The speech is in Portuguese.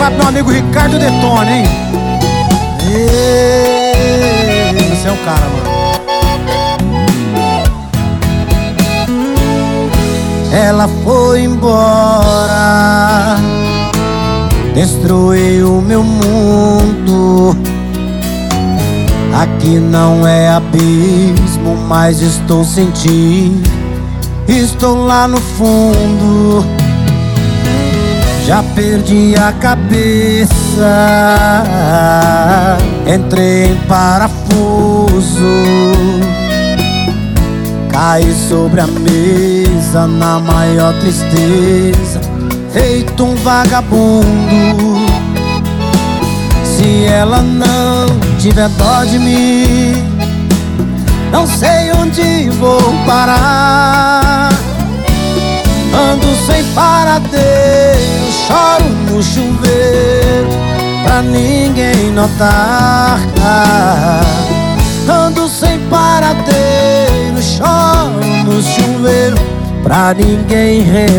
tocar pro meu amigo Ricardo Detone, hein? Você é o cara, mano. Ela foi embora, destruiu meu mundo. Aqui não é abismo, mas estou sentindo. Estou lá no fundo. Já perdi a cabeça, entrei em parafuso. Caí sobre a mesa na maior tristeza, feito um vagabundo. Se ela não tiver dó de mim, não sei onde vou parar. Ando sem paradeiro, choro no chuveiro pra ninguém notar. Ando sem paradeiro, choro no chuveiro pra ninguém